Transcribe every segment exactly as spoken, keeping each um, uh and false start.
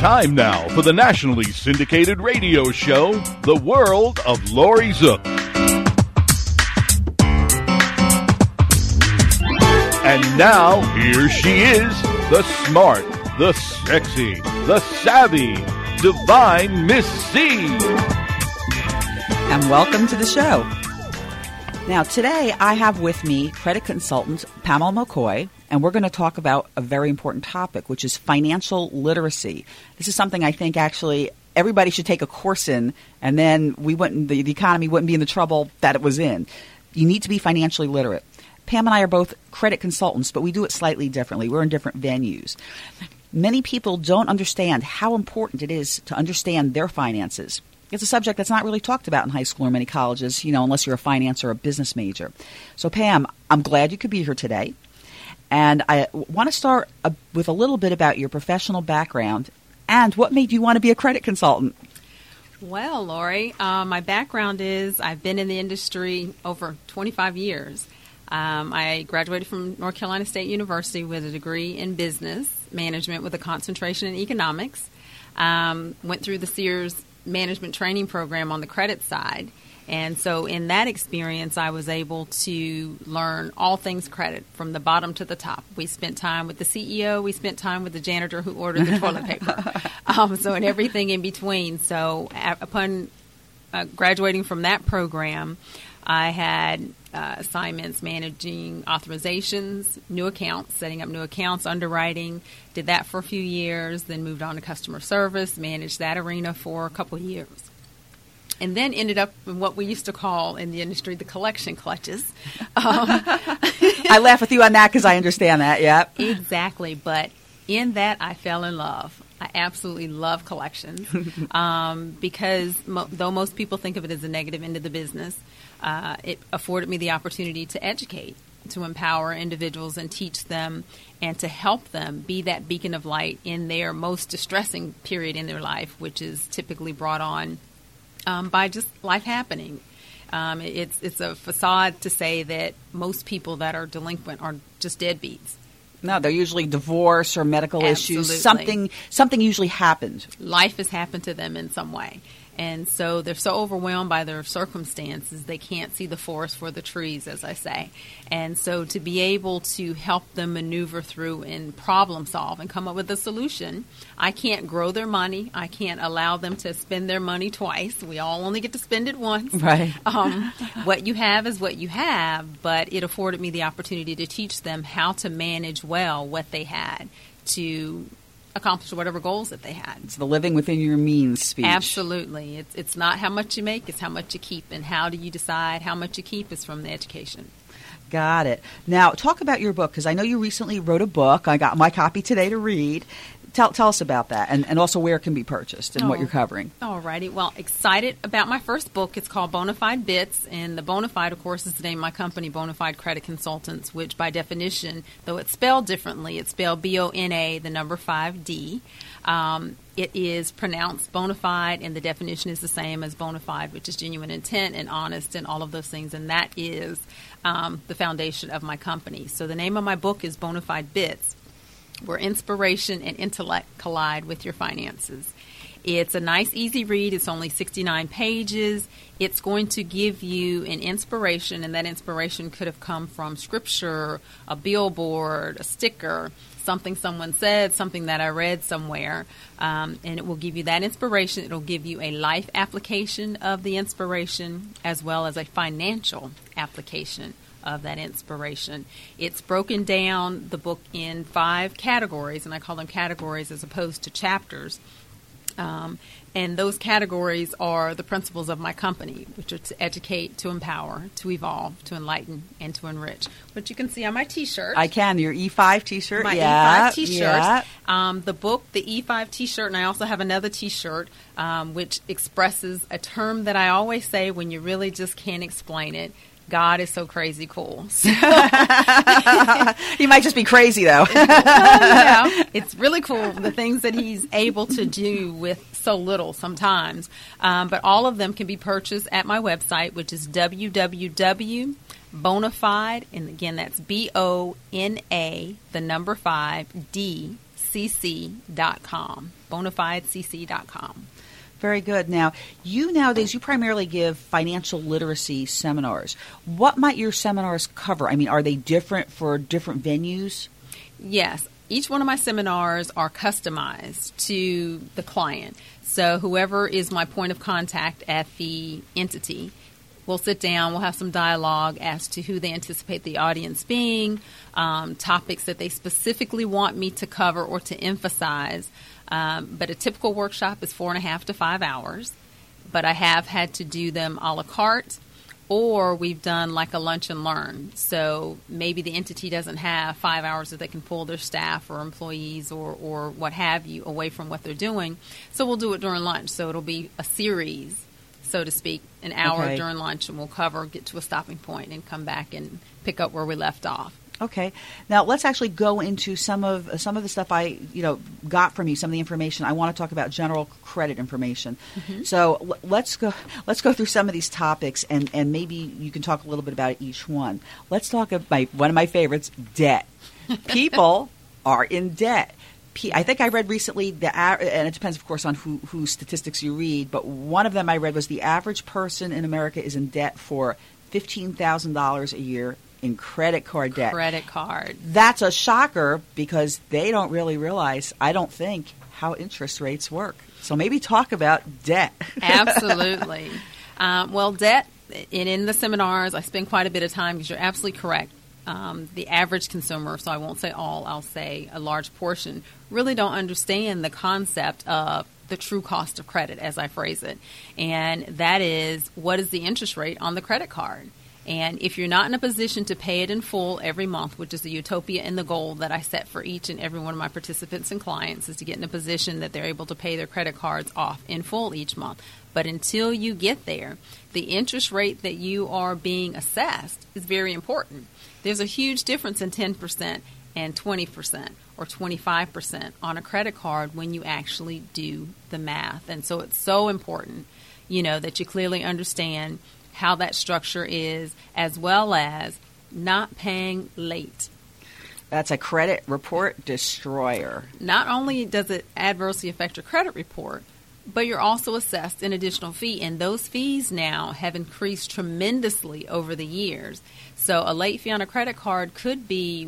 time now for the nationally syndicated radio show, The World of Laurie Zook. And now, here she is, the smart, the sexy, the savvy, divine Miss C. And welcome to the show. Now, today I have with me credit consultant Pamela McCoy, and we're going to talk about a very important topic, which is financial literacy. This is something I think actually everybody should take a course in, and then we wouldn't, the, the economy wouldn't be in the trouble that it was in. You need to be financially literate. Pam and I are both credit consultants, but we do it slightly differently. We're in different venues. Many people don't understand how important it is to understand their finances. It's a subject that's not really talked about in high school or many colleges, you know, unless you're a finance or a business major. So, Pam, I'm glad you could be here today. And I want to start a, with a little bit about your professional background and what made you want to be a credit consultant. Well, Laurie, uh, my background is I've been in the industry over twenty-five years. Um, I graduated from North Carolina State University with a degree in business management with a concentration in economics. Um, went through the Sears management training program on the credit side. And so in that experience, I was able to learn all things credit from the bottom to the top. We spent time with the C E O. We spent time with the janitor who ordered the toilet paper. Um, so and everything in between. So a- upon uh, graduating from that program, I had uh, assignments managing authorizations, new accounts, setting up new accounts, underwriting. Did that for a few years, then moved on to customer service, managed that arena for a couple of years. And then ended up in what we used to call in the industry the collection clutches. Um, I laugh with you on that because I understand that, yeah. Exactly. But in that, I fell in love. I absolutely love collections um, because mo- though most people think of it as a negative end of the business, uh, it afforded me the opportunity to educate, to empower individuals and teach them and to help them be that beacon of light in their most distressing period in their life, which is typically brought on um, by just life happening. Um, it's, it's a facade to say that most people that are delinquent are just deadbeats. No, they're usually divorce or medical Absolutely. issues. Something something usually happened. Life has happened to them in some way. And so they're so overwhelmed by their circumstances, they can't see the forest for the trees, as I say. And so to be able to help them maneuver through and problem solve and come up with a solution, I can't grow their money. I can't allow them to spend their money twice. We all only get to spend it once. Right. Um, what you have is what you have, but it afforded me the opportunity to teach them how to manage well what they had to accomplish whatever goals that they had. It's the living within your means speech. Absolutely. It's it's not how much you make, it's how much you keep. And how do you decide how much you keep is from the education. Got it. Now, talk about your book, because I know you recently wrote a book. I got my copy today to read. Tell, tell us about that, and, and also where it can be purchased and oh, what you're covering. All righty. Well, excited about my first book. It's called Bonafide Bits, and the Bonafide, of course, is the name of my company, Bonafide Credit Consultants, which by definition, though it's spelled differently, it's spelled B O N A, the number five D. Um, it is pronounced bona fide, and the definition is the same as bona fide, which is genuine intent and honest and all of those things, and that is um, the foundation of my company. So the name of my book is Bonafide Bits, where inspiration and intellect collide with your finances. It's a nice, easy read. It's only sixty-nine pages. It's going to give you an inspiration, and that inspiration could have come from scripture, a billboard, a sticker, something someone said, something that I read somewhere, um, and it will give you that inspiration. It will give you a life application of the inspiration as well as a financial application of that inspiration. It's broken down, the book, in five categories, and I call them categories as opposed to chapters. Um, and those categories are the principles of my company, which are to educate, to empower, to evolve, to enlighten, and to enrich, which you can see on my T-shirt. I can. Your E five T-shirt. My yeah, E five T-shirt. Yeah. Um, the book, the E five T-shirt, and I also have another T-shirt um, which expresses a term that I always say when you really just can't explain it. God is so crazy cool. So, You might just be crazy, though. well, you know, it's really cool, the things that he's able to do with so little sometimes. Um, but all of them can be purchased at my website, which is w w w dot bonafide, and again, that's B O N A, the number five, D, c c dot com. bonafide c c dot com. Very good. Now, you nowadays, you primarily give financial literacy seminars. What might your seminars cover? I mean, are they different for different venues? Yes. Each one of my seminars are customized to the client. So whoever is my point of contact at the entity, we'll sit down, we'll have some dialogue as to who they anticipate the audience being, um, topics that they specifically want me to cover or to emphasize. Um, but a typical workshop is four and a half to five hours. But I have had to do them a la carte, or we've done like a lunch and learn. So maybe the entity doesn't have five hours that they can pull their staff or employees or, or what have you away from what they're doing. So we'll do it during lunch. So it'll be a series, so to speak, an hour Okay. during lunch, and we'll cover, get to a stopping point, and come back and pick up where we left off. Okay. Now let's actually go into some of uh, some of the stuff I you know got from you. Some of the information I want to talk about general credit information. Mm-hmm. So l- let's go let's go through some of these topics, and, and maybe you can talk a little bit about each one. Let's talk about my one of my favorites, debt. People are in debt. P- I think I read recently the a- and it depends, of course, on who whose statistics you read. But one of them I read was the average person in America is in debt for fifteen thousand dollars a year in credit card debt. Credit card. That's a shocker because they don't really realize, I don't think, how interest rates work. So maybe talk about debt. Absolutely. Um, well, debt, and in the seminars, I spend quite a bit of time because you're absolutely correct. Um, the average consumer, so I won't say all, I'll say a large portion, really don't understand the concept of the true cost of credit, as I phrase it. And that is, what is the interest rate on the credit card? And if you're not in a position to pay it in full every month, which is the utopia and the goal that I set for each and every one of my participants and clients, is to get in a position that they're able to pay their credit cards off in full each month. But until you get there, the interest rate that you are being assessed is very important. There's a huge difference in ten percent and twenty percent or twenty-five percent on a credit card when you actually do the math. And so it's so important, you know, that you clearly understand how that structure is, as well as not paying late. That's a credit report destroyer. Not only does it adversely affect your credit report, but you're also assessed an additional fee, and those fees now have increased tremendously over the years. So a late fee on a credit card could be,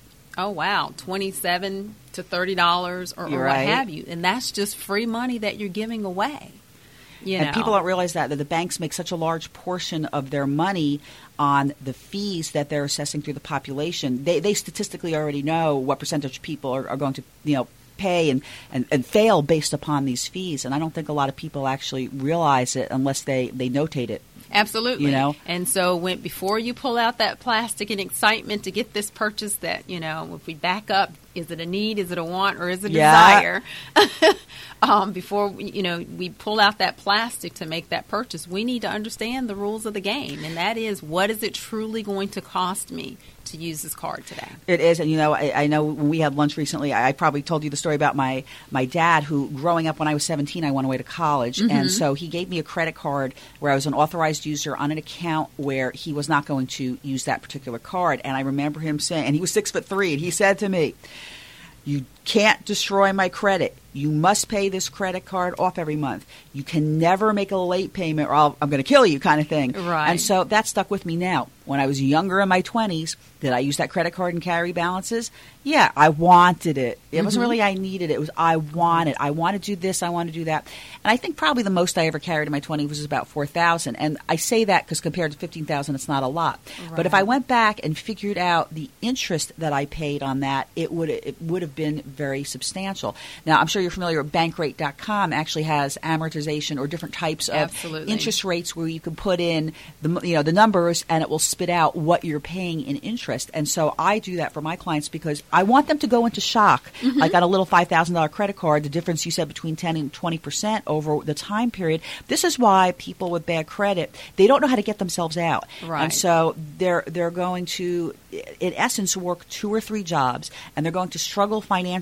oh wow, twenty-seven to thirty dollars or, or what right. have you, and that's just free money that you're giving away. You and know. people don't realize that, that the banks make such a large portion of their money on the fees that they're assessing through the population. They, they statistically already know what percentage of people are, are going to, you know, pay and, and, and fail based upon these fees. And I don't think a lot of people actually realize it unless they, they notate it. Absolutely. You know? And so when before you pull out that plastic and excitement to get this purchase that, you know, if we back up, is it a need, is it a want, or is it a Yeah. desire? um, before, we, you know, we pull out that plastic to make that purchase, we need to understand the rules of the game. And that is, what is it truly going to cost me to use this card today? It is. And, you know, I, I know when we had lunch recently, I, I probably told you the story about my, my dad who, growing up when I was seventeen, I went away to college. Mm-hmm. And so he gave me a credit card where I was an authorized user on an account where he was not going to use that particular card. And I remember him saying, and he was six foot three, and he said to me, "You can't destroy my credit. You must pay this credit card off every month. You can never make a late payment or I'll, I'm going to kill you," kind of thing. Right. And so that stuck with me now. When I was younger in my twenties, did I use that credit card and carry balances? Yeah, I wanted it. It mm-hmm. wasn't really I needed it. It was I wanted. I want to do this. I want to do that. And I think probably the most I ever carried in my twenties was about four thousand dollars. And I say that because compared to fifteen thousand dollars, it's not a lot. Right. But if I went back and figured out the interest that I paid on that, it would it would have been very substantial. Now, I'm sure you're familiar with bankrate dot com actually has amortization or different types of Absolutely. interest rates where you can put in the you know the numbers and it will spit out what you're paying in interest. And so I do that for my clients because I want them to go into shock. Mm-hmm. Like on a little five thousand dollars credit card, the difference you said between ten and twenty percent over the time period. This is why people with bad credit, they don't know how to get themselves out. Right. And so they're they're going to, in essence, work two or three jobs, and they're going to struggle financially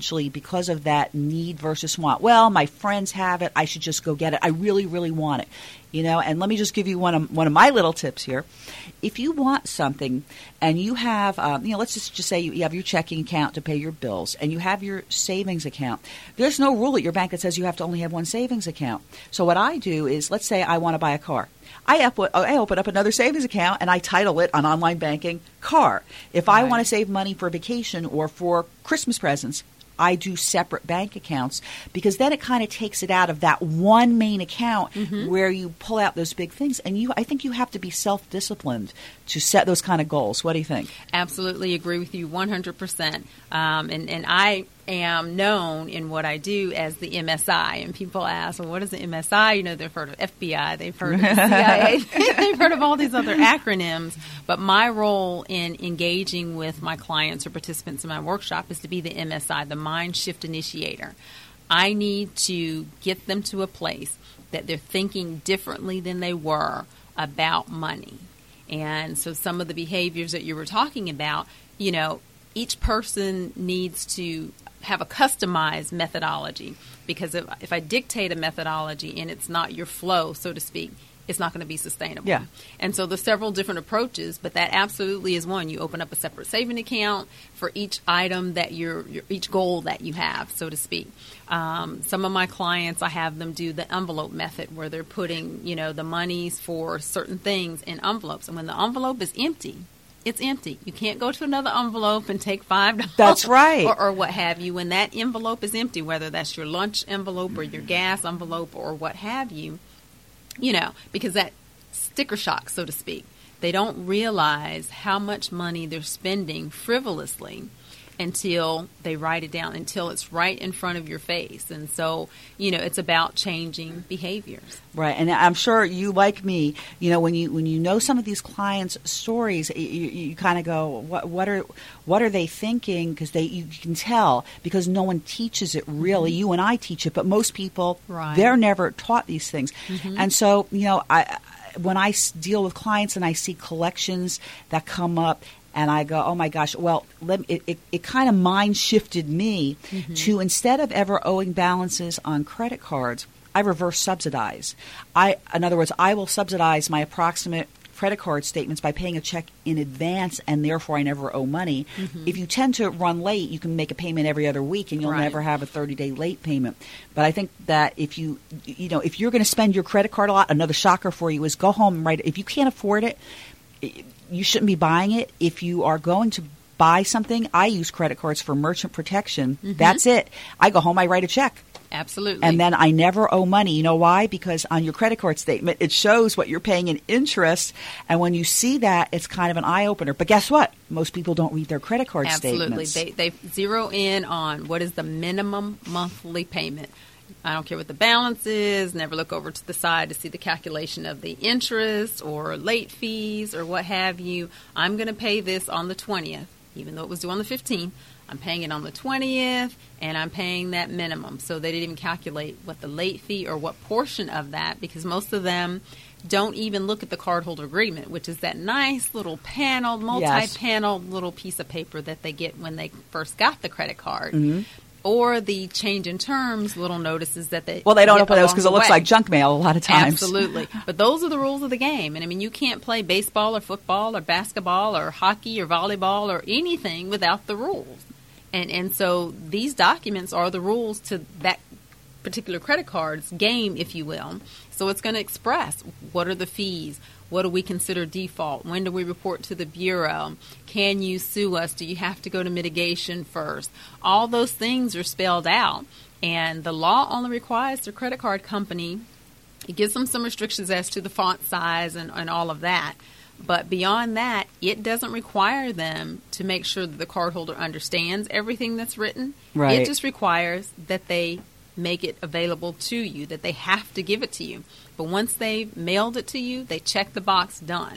financially because of that need versus want. Well, my friends have it. I should just go get it. I really, really want it. You know, and let me just give you one of one of my little tips here. If you want something and you have, um, you know, let's just, just say you, you have your checking account to pay your bills and you have your savings account. There's no rule at your bank that says you have to only have one savings account. So what I do is, let's say I want to buy a car. I, up, I open up another savings account and I title it on online banking car. If I Right. want to save money for vacation or for Christmas presents, I do separate bank accounts because then it kind of takes it out of that one main account Mm-hmm. where you pull out those big things. And you, I think you have to be self-disciplined to set those kind of goals. What do you think? Absolutely agree with you one hundred percent. Um, and, and I am known in what I do as the M S I. And people ask, well, what is the M S I? You know, they've heard of F B I, they've heard of the C I A, they've heard of all these other acronyms. But my role in engaging with my clients or participants in my workshop is to be the M S I, the Mind Shift Initiator. I need to get them to a place that they're thinking differently than they were about money. And so some of the behaviors that you were talking about, you know, each person needs to have a customized methodology, because if, if I dictate a methodology and it's not your flow, so to speak, it's not going to be sustainable. Yeah. And so there's several different approaches, but that absolutely is one. You open up a separate saving account for each item that you're, your, each goal that you have, so to speak. Um, some of my clients, I have them do the envelope method where they're putting, you know, the monies for certain things in envelopes. And when the envelope is empty, it's empty. You can't go to another envelope and take five dollars. That's right. Or, or what have you. When that envelope is empty, whether that's your lunch envelope or your gas envelope or what have you, you know, because that sticker shock, so to speak, they don't realize how much money they're spending frivolously until they write it down, until it's right in front of your face. And so, you know, it's about changing behaviors. Right, and I'm sure you, like me, you know, when you when you know some of these clients' stories, you, you kind of go, what what are what are they thinking? Because they you can tell because no one teaches it really. You and I teach it, but most people Right. they're never taught these things. And so, you know, I when I s- deal with clients and I see collections that come up. And I go, oh, my gosh, well, let me, it, it, it kind of mind shifted me Mm-hmm. to, instead of ever owing balances on credit cards, I reverse subsidize. I, in other words, I will subsidize my approximate credit card statements by paying a check in advance, and therefore I never owe money. Mm-hmm. If you tend to run late, you can make a payment every other week, and you'll Right. never have a thirty-day late payment. But I think that if you, you know, if you're going to spend your credit card a lot, another shocker for you is go home and write it. If you can't afford it, you shouldn't be buying it. If you are going to buy something, I use credit cards for merchant protection. Mm-hmm. That's it. I go home, I write a check. Absolutely. And then I never owe money. You know why? Because on your credit card statement, it shows what you're paying in interest. And when you see that, it's kind of an eye-opener. But guess what? Most people don't read their credit card Absolutely. statements. They, they zero in on what is the minimum monthly payment. I don't care what the balance is, never look over to the side to see the calculation of the interest or late fees or what have you. I'm going to pay this on the twentieth, even though it was due on the fifteenth. I'm paying it on the twentieth, and I'm paying that minimum. So they didn't even calculate what the late fee or what portion of that, because most of them don't even look at the cardholder agreement, which is that nice little paneled, multi-paneled little piece of paper that they get when they first got the credit card. Mm-hmm. Or the change in terms little notices that they Well, they don't get open those along because the it looks way. like junk mail a lot of times. Absolutely. But those are the rules of the game. And I mean, you can't play baseball or football or basketball or hockey or volleyball or anything without the rules. And and so these documents are the rules to that particular credit card's game, if you will. So it's going to express what are the fees, what do we consider default, when do we report to the bureau, can you sue us, do you have to go to mitigation first. All those things are spelled out, and the law only requires the credit card company, it gives them some restrictions as to the font size and, and all of that. But beyond that, it doesn't require them to make sure that the cardholder understands everything that's written. Right. It just requires that they make it available to you, that they have to give it to you. But once they've mailed it to you, they check the box, done.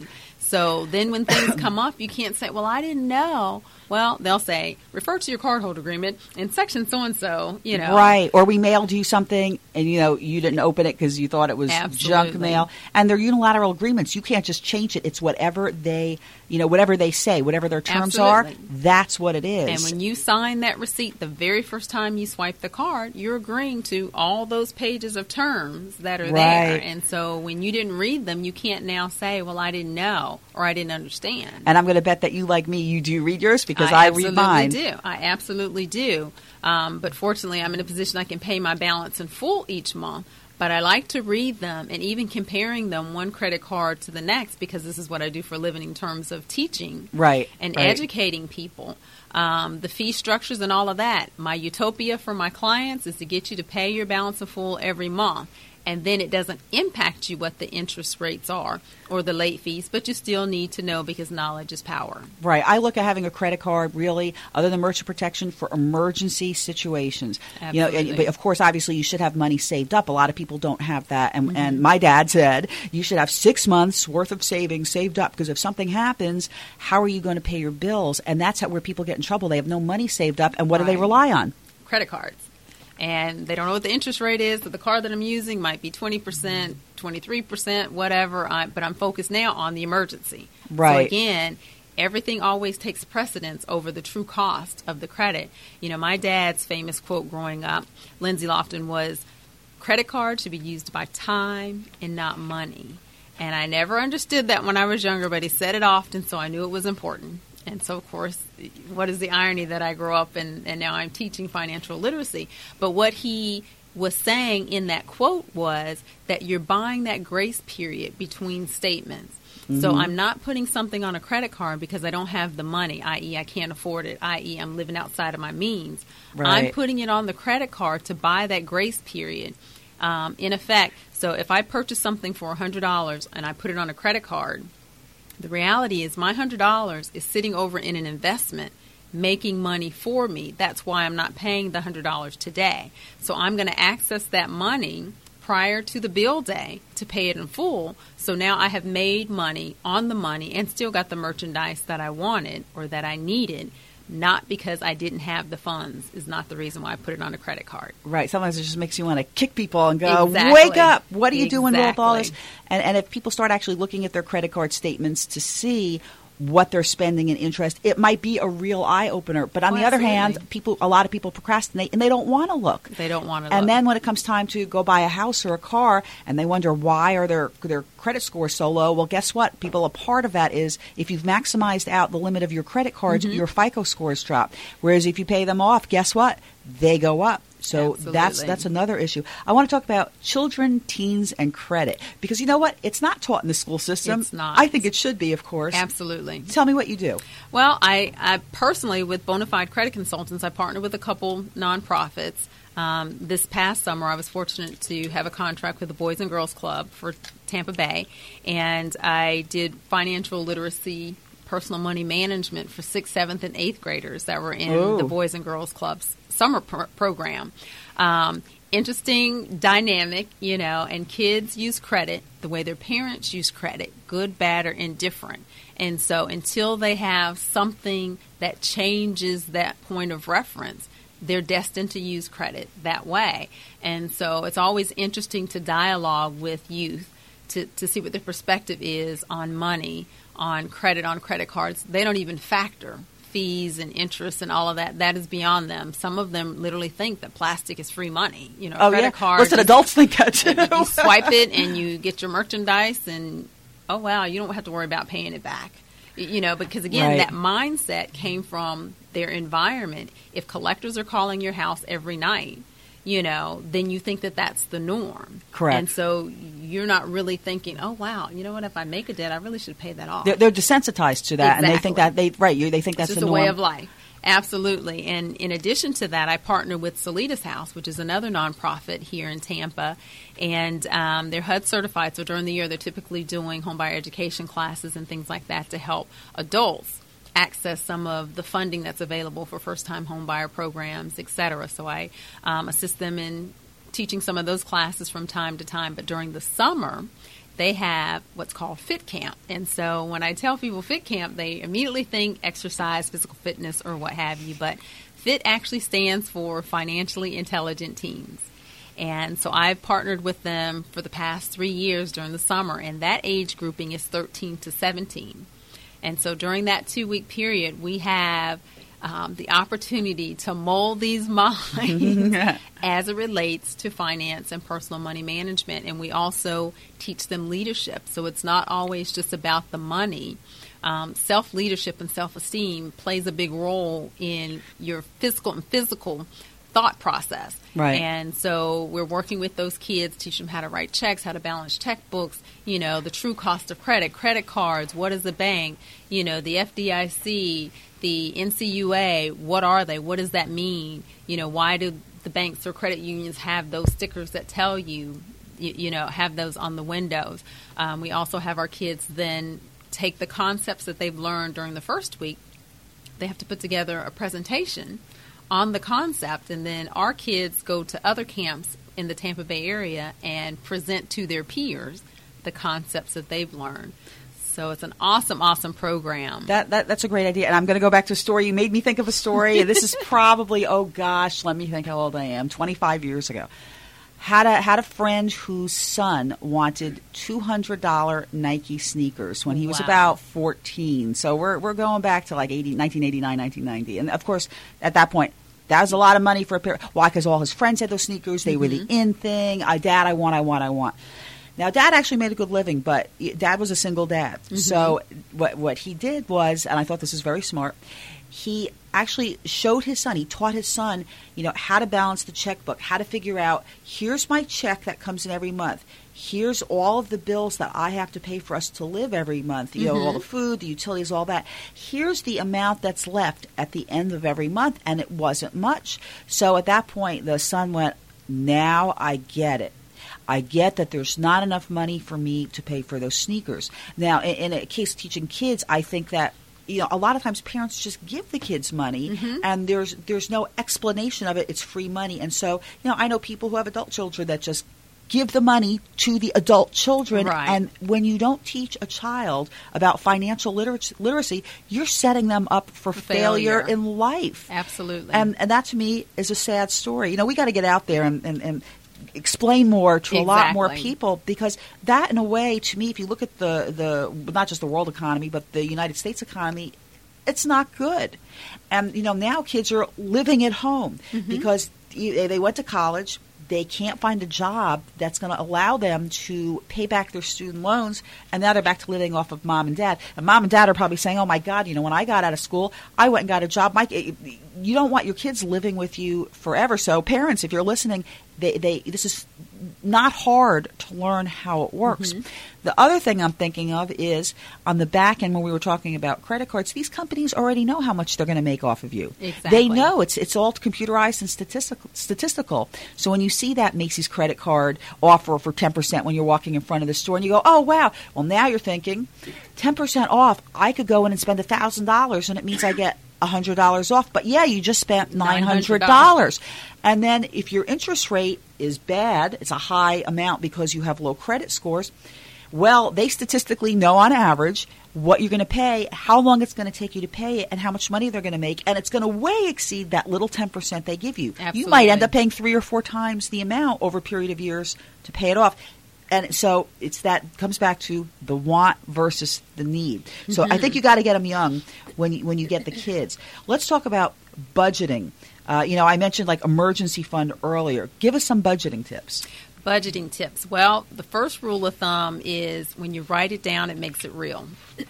So then when things come up, you can't say, well, I didn't know. Well, they'll say, refer to your cardholder agreement in section so-and-so, you know. Right. Or we mailed you something and, you know, you didn't open it because you thought it was Absolutely. junk mail. And they're unilateral agreements. You can't just change it. It's whatever they, you know, whatever they say, whatever their terms Absolutely. are, that's what it is. And when you sign that receipt the very first time you swipe the card, you're agreeing to all those pages of terms that are Right. there. And so when you didn't read them, you can't now say, well, I didn't know or I didn't understand. And I'm going to bet that you, like me, you do read yours because I I, absolutely read mine. do. I absolutely do. Um, but fortunately, I'm in a position I can pay my balance in full each month. But I like to read them and even comparing them one credit card to the next because this is what I do for a living in terms of teaching Right. and right. educating people. Um, the fee structures and all of that. My utopia for my clients is to get you to pay your balance in full every month. And then it doesn't impact you what the interest rates are or the late fees, but you still need to know because knowledge is power. Right. I look at having a credit card really, other than merchant protection, for emergency situations. You know, Absolutely. and, but of course, obviously, you should have money saved up. A lot of people don't have that. And, Mm-hmm. and my dad said you should have six months worth of savings saved up because if something happens, how are you going to pay your bills? And that's how, where people get in trouble. They have no money saved up. And what do they Right. rely on? Credit cards. And they don't know what the interest rate is. But the card that I'm using might be twenty percent, twenty-three percent, whatever. I, but I'm focused now on the emergency. Right. So again, everything always takes precedence over the true cost of the credit. You know, my dad's famous quote growing up, Lindsay Lofton, was, credit cards should be used to buy time and not money. And I never understood that when I was younger, but he said it often, so I knew it was important. And so, of course, what is the irony that I grew up and, and now I'm teaching financial literacy? But what he was saying in that quote was that you're buying that grace period between statements. Mm-hmm. So I'm not putting something on a credit card because I don't have the money, that is I can't afford it, that is I'm living outside of my means. Right. I'm putting it on the credit card to buy that grace period. Um, in effect, so if I purchase something for one hundred dollars and I put it on a credit card, the reality is my one hundred dollars is sitting over in an investment making money for me. That's why I'm not paying the one hundred dollars today. So I'm going to access that money prior to the bill day to pay it in full. So now I have made money on the money and still got the merchandise that I wanted or that I needed. Not because I didn't have the funds is not the reason why I put it on a credit card. Right. Sometimes it just makes you want to kick people and go, Exactly. wake up. What are you doing with all this? Exactly. And, and if people start actually looking at their credit card statements to see what they're spending in interest, it might be a real eye-opener. But on Oh, the other absolutely. hand, people, a lot of people procrastinate and they don't want to look. They don't want to And look. then when it comes time to go buy a house or a car and they wonder why are their their credit scores so low, well, guess what? People, a part of that is if you've maximized out the limit of your credit cards, Mm-hmm. your FICO scores drop. Whereas if you pay them off, guess what? They go up. So that's Absolutely. that's another issue. I want to talk about children, teens, and credit. Because you know what? It's not taught in the school system. It's not. I think it should be, of course. Absolutely. Tell me what you do. Well, I, I personally, with Bonafide Credit Consultants, I partner with a couple nonprofits. Um, this past summer, I was fortunate to have a contract with the Boys and Girls Club for Tampa Bay, and I did financial literacy, personal money management for sixth, seventh, and eighth graders that were in Ooh. the Boys and Girls Club's summer pr- program. Um, interesting dynamic, you know, and kids use credit the way their parents use credit, good, bad, or indifferent. And so until they have something that changes that point of reference, they're destined to use credit that way. And so it's always interesting to dialogue with youth to, to see what their perspective is on money, on credit, on credit cards. They don't even factor fees and interest and all of that. That is beyond them. Some of them literally think that plastic is free money. You know, Oh, credit yeah. cards. Listen, adults think that, too. You swipe it and you get your merchandise and, oh, wow, you don't have to worry about paying it back. You know, because, again, Right. that mindset came from their environment. If collectors are calling your house every night, you know, then you think that that's the norm. Correct. And so you're not really thinking, oh, wow, you know what, if I make a debt, I really should pay that off. They're, they're desensitized to that, and they think that Exactly. they right. You, they think that's It's the just a norm. way of life. Absolutely. And in addition to that, I partner with Salitas House, which is another nonprofit here in Tampa. And um, they're H U D certified. So during the year, they're typically doing homebuyer education classes and things like that to help adults access some of the funding that's available for first-time homebuyer programs, et cetera. So I um, assist them in teaching some of those classes from time to time. But during the summer, they have what's called Fit Camp. And so when I tell people Fit Camp, they immediately think exercise, physical fitness, or what have you. But FIT actually stands for Financially Intelligent Teens. And so I've partnered with them for the past three years during the summer, and that age grouping is thirteen to seventeen. And so during that two-week period, we have um, the opportunity to mold these minds as it relates to finance and personal money management. And we also teach them leadership. So it's not always just about the money. Um, self-leadership and self-esteem plays a big role in your physical and physical thought process. Right. And so we're working with those kids, teach them how to write checks, how to balance checkbooks, you know, the true cost of credit, credit cards, what is a bank, you know, the F D I C, the N C U A, what are they? What does that mean? You know, why do the banks or credit unions have those stickers that tell you, you, you know, have those on the windows? Um, we also have our kids then take the concepts that they've learned during the first week. They have to put together a presentation on the concept, and then our kids go to other camps in the Tampa Bay area and present to their peers the concepts that they've learned. So it's an awesome, awesome program. That, that That's a great idea. And I'm going to go back to a story. You made me think of a story. This is probably, oh gosh, let me think how old I am, twenty-five years ago. Had a had a friend whose son wanted two hundred dollars Nike sneakers when he was Wow. about fourteen. So we're we're going back to like eighty, nineteen eighty-nine, nineteen ninety. And of course, at that point, that was a lot of money for a pair. Why? Because all his friends had those sneakers. They mm-hmm. were the in thing. I, Dad, I want, I want, I want. Now, Dad actually made a good living, but Dad was a single dad. Mm-hmm. So what what he did was, and I thought this was very smart, he actually showed his son, he taught his son, you know, how to balance the checkbook, how to figure out, here's my check that comes in every month. Here's all of the bills that I have to pay for us to live every month, you mm-hmm. know, all the food, the utilities, all that. Here's the amount that's left at the end of every month, and it wasn't much. So at that point, the son went, now I get it. I get that there's not enough money for me to pay for those sneakers. Now, in, in a case of teaching kids, I think that, you know, a lot of times parents just give the kids money, mm-hmm. and there's there's no explanation of it. It's free money. And so, you know, I know people who have adult children that just give the money to the adult children. Right. And when you don't teach a child about financial literacy, literacy you're setting them up for failure, failure in life. Absolutely. And, and that, to me, is a sad story. You know, we got to get out there and, and, and explain more to exactly. a lot more people, because that, in a way, to me, if you look at the, the not just the world economy, but the United States economy, it's not good. And, you know, now kids are living at home mm-hmm. because they went to college. They can't find a job that's going to allow them to pay back their student loans, and now they're back to living off of mom and dad. And mom and dad are probably saying, oh, my God, you know, when I got out of school, I went and got a job. My, you don't want your kids living with you forever. So parents, if you're listening, they, they this is not hard to learn how it works. Mm-hmm. The other thing I'm thinking of is on the back end, when we were talking about credit cards, these companies already know how much they're going to make off of you. Exactly. They know it's it's all computerized and statistical. statistical. So when you see that Macy's credit card offer for ten percent when you're walking in front of the store and you go, oh, wow. Well, now you're thinking ten percent off. I could go in and spend one thousand dollars, and it means I get one hundred dollars off. But, yeah, you just spent nine hundred dollars. And then if your interest rate is bad, it's a high amount because you have low credit scores, well, they statistically know on average what you're going to pay, how long it's going to take you to pay it, and how much money they're going to make. And it's going to way exceed that little ten percent they give you. Absolutely. You might end up paying three or four times the amount over a period of years to pay it off. And so it's that comes back to the want versus the need. So mm-hmm. I think you got to get them young when you, when you get the kids. Let's talk about budgeting. Uh, you know, I mentioned like emergency fund earlier. Give us some budgeting tips. Budgeting tips. Well, the first rule of thumb is when you write it down, it makes it real.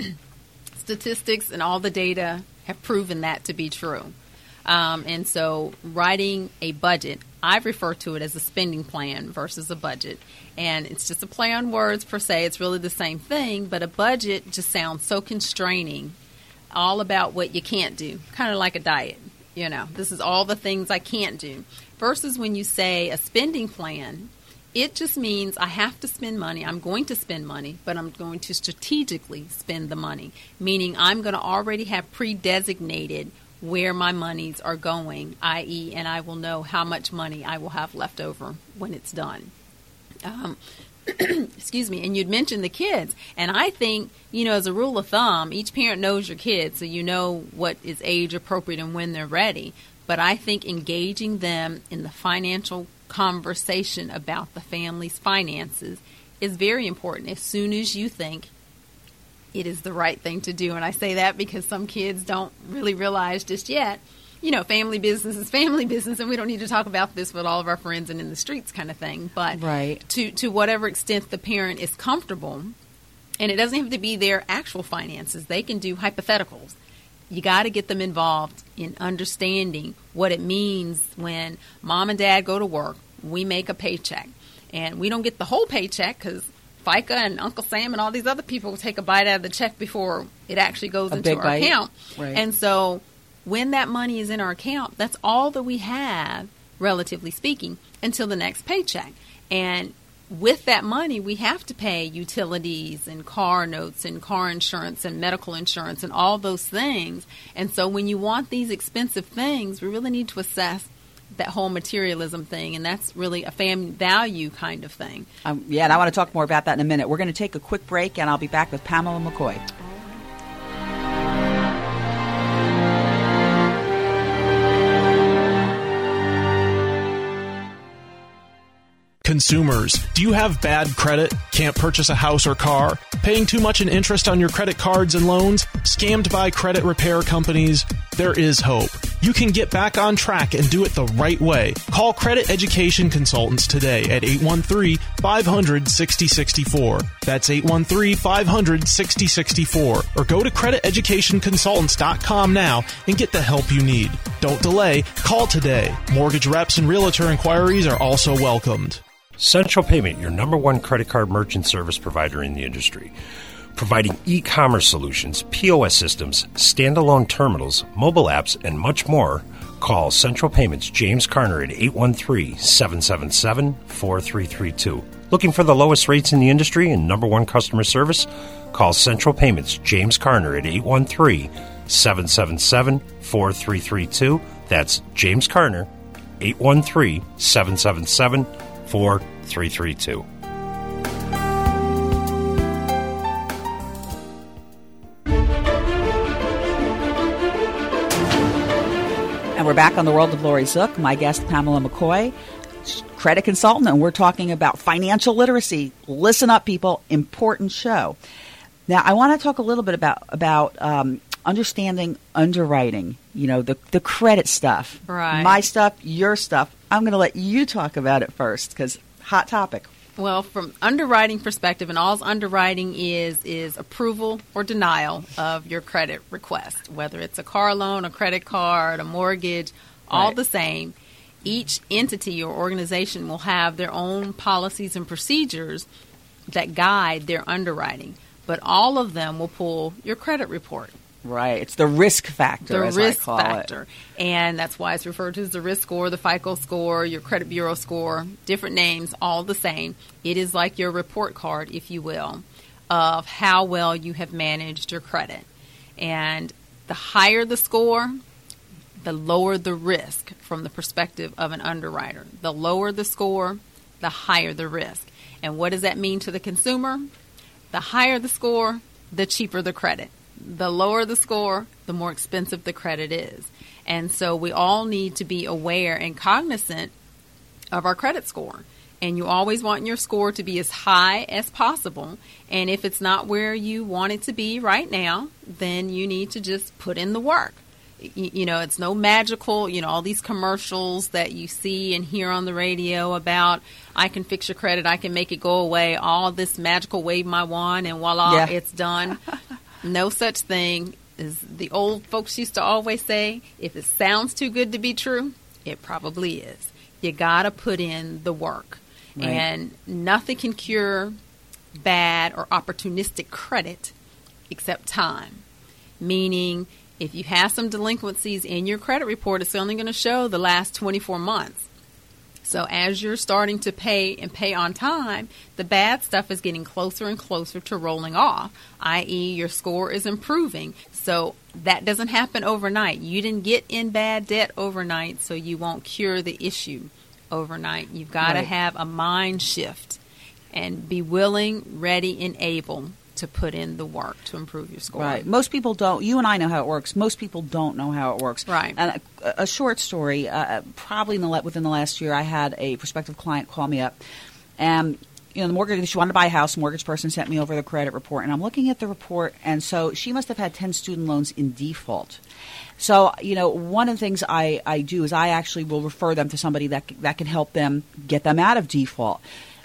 Statistics and all the data have proven that to be true. Um, and so writing a budget, I refer to it as a spending plan versus a budget. And it's just a play on words per se. It's really the same thing, but a budget just sounds so constraining, all about what you can't do, kind of like a diet. You know, this is all the things I can't do. Versus when you say a spending plan, it just means I have to spend money. I'm going to spend money, but I'm going to strategically spend the money, meaning I'm going to already have pre-designated where my monies are going, that is, and I will know how much money I will have left over when it's done. Um, excuse me, and you'd mentioned the kids. And I think, you know, as a rule of thumb, each parent knows your kids, so you know what is age appropriate and when they're ready. But I think engaging them in the financial conversation about the family's finances is very important as soon as you think it is the right thing to do. And I say that because some kids don't really realize just yet, you know, family business is family business, and we don't need to talk about this with all of our friends and in the streets kind of thing. But right. to, to whatever extent the parent is comfortable, and it doesn't have to be their actual finances. They can do hypotheticals. You got to get them involved in understanding what it means when mom and dad go to work, we make a paycheck. And we don't get the whole paycheck because FICA and Uncle Sam and all these other people will take a bite out of the check before it actually goes a into our bite. account. Right. And so when that money is in our account, that's all that we have, relatively speaking, until the next paycheck. And with that money, we have to pay utilities and car notes and car insurance and medical insurance and all those things. And so when you want these expensive things, we really need to assess that whole materialism thing, and that's really a family value kind of thing. Um, yeah, and I want to talk more about that in a minute. We're going to take a quick break, and I'll be back with Pamela McCoy. Consumers, do you have bad credit? Can't purchase a house or car? Paying too much in interest on your credit cards and loans? Scammed by credit repair companies? There is hope. You can get back on track and do it the right way. Call Credit Education Consultants today at eight one three, five hundred, sixty sixty-four. That's eight one three, five hundred, sixty sixty-four. Or go to credit education consultants dot com now and get the help you need. Don't delay. Call today. Mortgage reps and realtor inquiries are also welcomed. Central Payment, your number one credit card merchant service provider in the industry. Providing e-commerce solutions, P O S systems, standalone terminals, mobile apps, and much more. Call Central Payments James Carner at eight one three, seven seven seven, four three three two. Looking for the lowest rates in the industry and number one customer service? Call Central Payments James Carner at eight one three, seven seven seven, four three three two. That's James Carner, eight one three, seven seven seven, four three three two. And we're back on the World of Lori Zook. My guest, Pamela McCoy, credit consultant, and we're talking about financial literacy. Listen up, people. Important show. Now, I want to talk a little bit about about um, understanding underwriting, you know, the, the credit stuff. Right. My stuff, your stuff. I'm going to let you talk about it first because hot topic. Well, from underwriting perspective, and all underwriting is is approval or denial of your credit request, whether it's a car loan, a credit card, a mortgage, all Right. the same. Each entity or organization will have their own policies and procedures that guide their underwriting, but all of them will pull your credit report. Right. It's the risk factor, The as risk I call factor. it. And that's why it's referred to as the risk score, the FICO score, your credit bureau score, different names, all the same. It is like your report card, if you will, of how well you have managed your credit. And the higher the score, the lower the risk from the perspective of an underwriter. The lower the score, the higher the risk. And what does that mean to the consumer? The higher the score, the cheaper the credit. The lower the score, the more expensive the credit is. And so we all need to be aware and cognizant of our credit score. And you always want your score to be as high as possible. And if it's not where you want it to be right now, then you need to just put in the work. You, you know, it's no magical, you know, all these commercials that you see and hear on the radio about, I can fix your credit, I can make it go away, all this magical wave my wand and voila, Yeah. it's done. No such thing. As the old folks used to always say, if it sounds too good to be true, it probably is. You got to put in the work. Right. And nothing can cure bad or opportunistic credit except time. Meaning, if you have some delinquencies in your credit report, it's only going to show the last twenty-four months. So as you're starting to pay and pay on time, the bad stuff is getting closer and closer to rolling off, that is your score is improving. So that doesn't happen overnight. You didn't get in bad debt overnight, so you won't cure the issue overnight. You've got to Right. have a mind shift. and be willing, ready, and able to put in the work to improve your score. Right. Most people don't. You and I know how it works. Most people don't know how it works. Right. And a, a short story, uh, probably in the, within the last year, I had a prospective client call me up. And, you know, the mortgage, she wanted to buy a house. The mortgage person sent me over the credit report. And I'm looking at the report, and so she must have had ten student loans in default. So, you know, one of the things I, I do is I actually will refer them to somebody that that can help them get them out of default.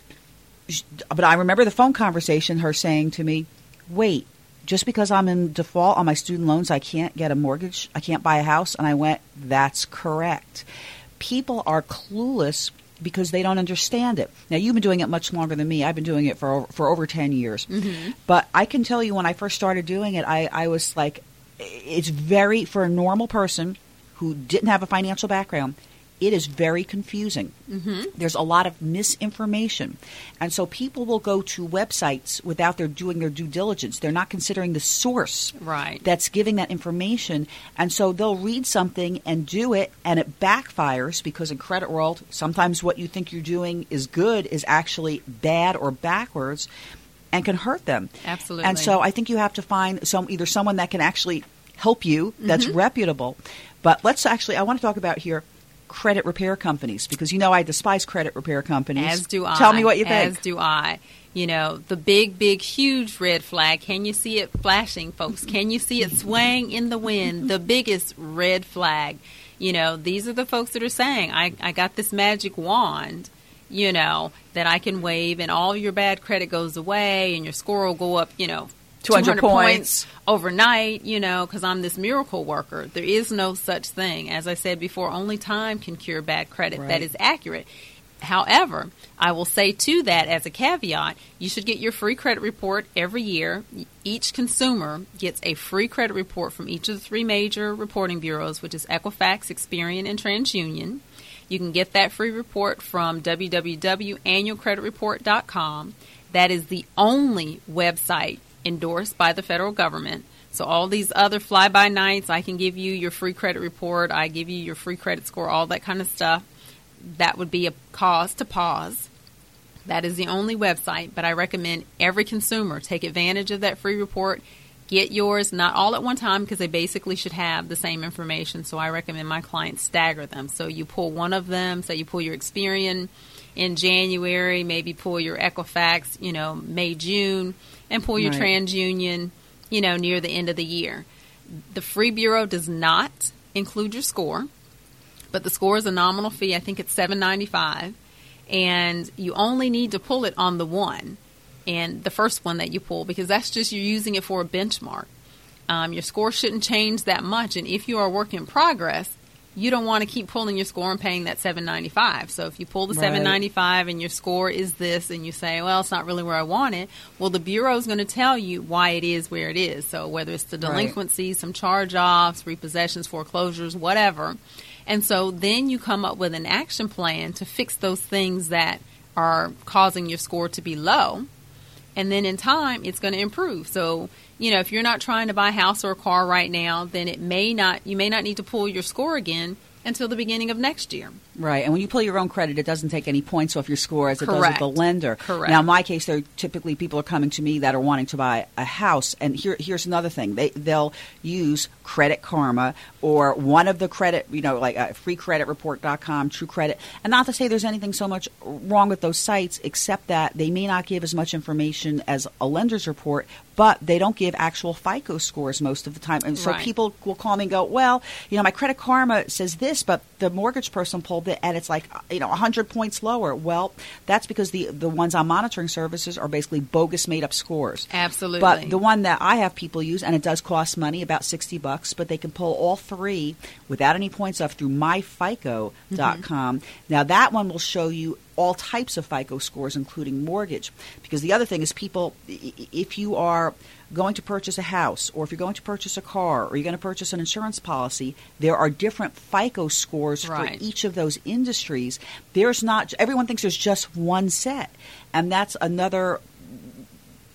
But I remember the phone conversation, her saying to me, wait, just because I'm in default on my student loans, I can't get a mortgage, I can't buy a house? And I went, that's correct. People are clueless because they don't understand it. Now, you've been doing it much longer than me. I've been doing it for, for over ten years. Mm-hmm. But I can tell you when I first started doing it, I, I was like, it's very, for a normal person who didn't have a financial background, it is very confusing. Mm-hmm. There's a lot of misinformation. And so people will go to websites without their doing their due diligence. They're not considering the source right. that's giving that information. And so they'll read something and do it, and it backfires because in credit world, sometimes what you think you're doing is good is actually bad or backwards and can hurt them. Absolutely. And so I think you have to find some either someone that can actually help you that's mm-hmm. reputable. But let's actually, I want to talk about here credit repair companies, because you know I despise credit repair companies. As do I. Tell me what you think. As do I. You know, the big, big, huge red flag. Can you see it flashing, folks? Can you see it swaying in the wind? The biggest red flag. You know, these are the folks that are saying, I, I got this magic wand, you know, that I can wave and all your bad credit goes away and your score will go up, you know, two hundred points overnight, you know, because I'm this miracle worker. There is no such thing. As I said before, only time can cure bad credit. Right. That is accurate. However, I will say to that as a caveat, you should get your free credit report every year. Each consumer gets a free credit report from each of the three major reporting bureaus, which is Equifax, Experian, and TransUnion. You can get that free report from w w w dot annual credit report dot com. That is the only website endorsed by the federal government. So all these other fly-by-nights, I can give you your free credit report, I give you your free credit score, all that kind of stuff. That would be a cause to pause. That is the only website, but I recommend every consumer take advantage of that free report. Get yours, not all at one time, because they basically should have the same information. So I recommend my clients stagger them. So you pull one of them, say you pull your Experian in January, maybe pull your Equifax, you know, May, June, and pull your right. TransUnion, you know, near the end of the year. The free bureau does not include your score, but the score is a nominal fee. I think it's seven ninety-five, and you only need to pull it on the one, and the first one that you pull, because that's just you're using it for a benchmark. Um, your score shouldn't change that much, and if you are a work in progress, you don't want to keep pulling your score and paying that seven ninety-five. So if you pull the right. seven ninety-five and your score is this, and you say, well, it's not really where I want it, well, the bureau is going to tell you why it is where it is. So whether it's the delinquencies, right. some charge-offs, repossessions, foreclosures, whatever. And so then you come up with an action plan to fix those things that are causing your score to be low. And then in time, it's going to improve. So, you know, if you're not trying to buy a house or a car right now, then it may not, you may not need to pull your score again until the beginning of next year. Right. And when you pull your own credit, it doesn't take any points off your score as it Correct. does with the lender. Correct. Now, in my case, there typically people are coming to me that are wanting to buy a house. And here, here's another thing. They, they'll use Credit Karma or one of the credit, you know, like uh, free credit report dot com, True Credit. And not to say there's anything so much wrong with those sites, except that they may not give as much information as a lender's report, but they don't give actual FICO scores most of the time. And so Right. people will call me and go, well, you know, my Credit Karma says this, but the mortgage person pulled it and it's like, you know, one hundred points lower. Well, that's because the, the ones on monitoring services are basically bogus made-up scores. Absolutely. But the one that I have people use, and it does cost money, about sixty bucks, but they can pull all three without any points off through my fico dot com. Mm-hmm. Now, that one will show you all types of FICO scores, including mortgage. Because the other thing is people, if you are going to purchase a house, or if you're going to purchase a car, or you're going to purchase an insurance policy, there are different FICO scores right. for each of those industries. There's not, everyone thinks there's just one set. And that's another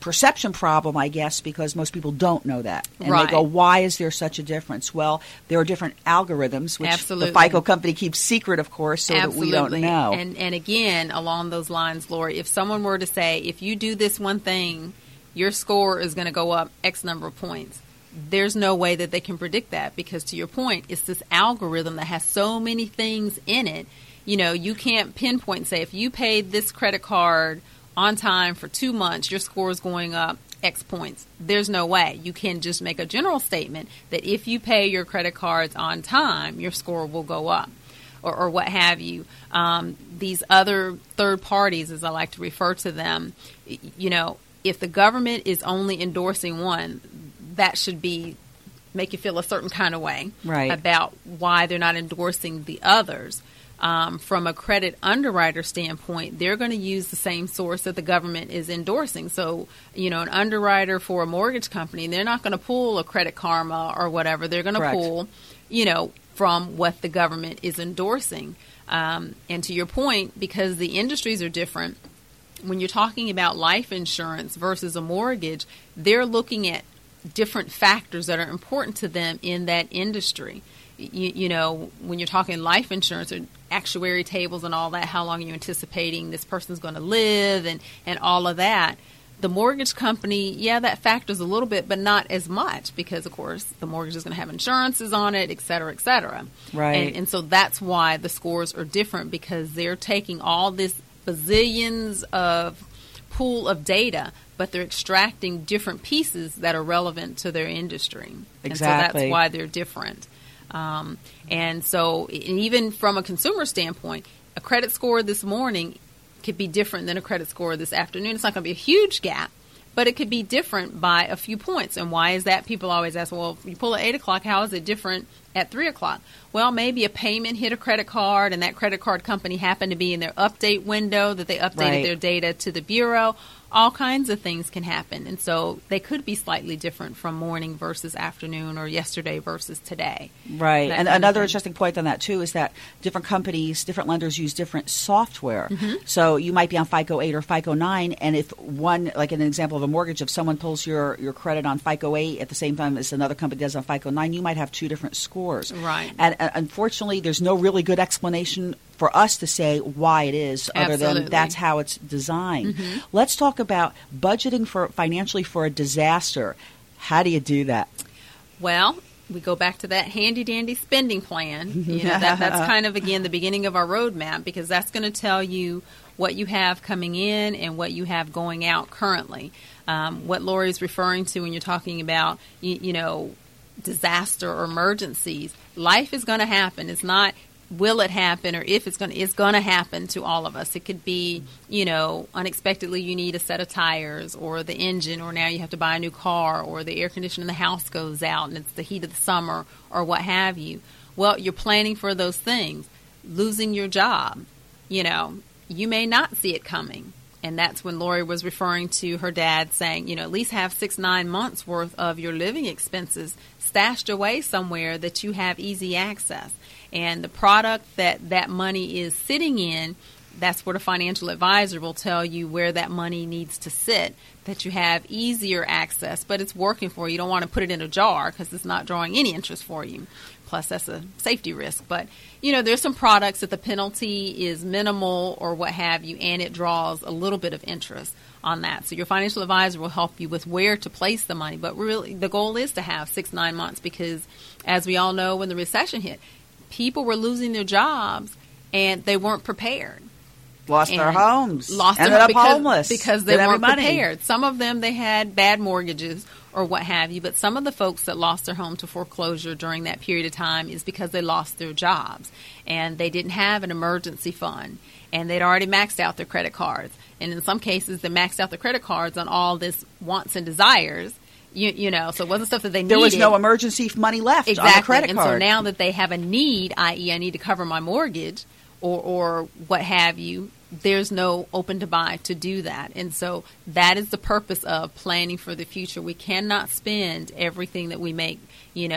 perception problem, I guess, because most people don't know that. And Right. they go, why is there such a difference? Well, there are different algorithms, which Absolutely. the FICO company keeps secret, of course, so Absolutely. that we don't know. And and again, along those lines, Lori, if someone were to say, if you do this one thing, your score is going to go up X number of points, there's no way that they can predict that, because to your point, it's this algorithm that has so many things in it. You know, you can't pinpoint and say, if you paid this credit card on time for two months, your score is going up X points. There's no way. You can just make a general statement that if you pay your credit cards on time, your score will go up, or, or what have you. Um, these other third parties, as I like to refer to them, you know, if the government is only endorsing one, that should be make you feel a certain kind of way Right. about why they're not endorsing the others. Um, from a credit underwriter standpoint, they're going to use the same source that the government is endorsing. So, you know, an underwriter for a mortgage company, they're not going to pull a Credit Karma or whatever. They're going to Correct. pull, you know, from what the government is endorsing. Um, and to your point, because the industries are different, when you're talking about life insurance versus a mortgage, they're looking at different factors that are important to them in that industry. You, you know, when you're talking life insurance or actuary tables and all that, how long are you anticipating this person's going to live and, and all of that. The mortgage company, yeah, that factors a little bit, but not as much, because, of course, the mortgage is going to have insurances on it, et cetera, et cetera. Right. And, and so that's why the scores are different, because they're taking all this bazillions of pool of data, but they're extracting different pieces that are relevant to their industry. Exactly. And so that's why they're different. Um, and so and even from a consumer standpoint, a credit score this morning could be different than a credit score this afternoon. It's not going to be a huge gap, but it could be different by a few points. And why is that? People always ask, well, if you pull at eight o'clock, how is it different at three o'clock? Well, maybe a payment hit a credit card, and that credit card company happened to be in their update window, that they updated Right. their data to the bureau. All kinds of things can happen. And so they could be slightly different from morning versus afternoon, or yesterday versus today. Right. That And kind of another thing. interesting point on that, too, is that different companies, different lenders use different software. Mm-hmm. So you might be on FICO eight or FICO nine, and if one, like an example of a mortgage, if someone pulls your, your credit on FICO eight at the same time as another company does on FICO nine, you might have two different scores. Right. And uh, unfortunately, there's no really good explanation for us to say why it is, other Absolutely. than that's how it's designed. Mm-hmm. Let's talk about budgeting for financially for a disaster. How do you do that? Well, we go back to that handy-dandy spending plan. You know, that, that's kind of, again, the beginning of our roadmap, because that's going to tell you what you have coming in and what you have going out currently. Um, what Lori's referring to when you're talking about, you, you know, disaster or emergencies, life is going to happen. It's not will it happen or if it's going to, it's going to happen to all of us. It could be, you know, unexpectedly you need a set of tires, or the engine, or now you have to buy a new car, or the air conditioner in the house goes out and it's the heat of the summer, or what have you. Well, you're planning for those things. Losing your job, you know, you may not see it coming. And that's when Lori was referring to her dad saying, you know, at least have six, nine months worth of your living expenses stashed away somewhere that you have easy access. And the product that that money is sitting in, that's where the financial advisor will tell you where that money needs to sit, that you have easier access, but it's working for you. You don't want to put it in a jar because it's not drawing any interest for you. Plus, that's a safety risk. But, you know, there's some products that the penalty is minimal or what have you, and it draws a little bit of interest on that. So your financial advisor will help you with where to place the money. But really, the goal is to have six, nine months because, as we all know, when the recession hit, people were losing their jobs and they weren't prepared. Lost their And homes. Lost Ended their up because, homeless. because they Didn't have weren't any money. prepared. Some of them, they had bad mortgages or what have you. But some of the folks that lost their home to foreclosure during that period of time is because they lost their jobs and they didn't have an emergency fund, and they'd already maxed out their credit cards. And in some cases, they maxed out their credit cards on all this wants and desires. You, you know, so it wasn't stuff that they needed. There was no emergency money left exactly. on the credit and card. so now that they have a need, that is I need to cover my mortgage or, or what have you, there's no open to buy to do that. And so that is the purpose of planning for the future. We cannot spend everything that we make, you know,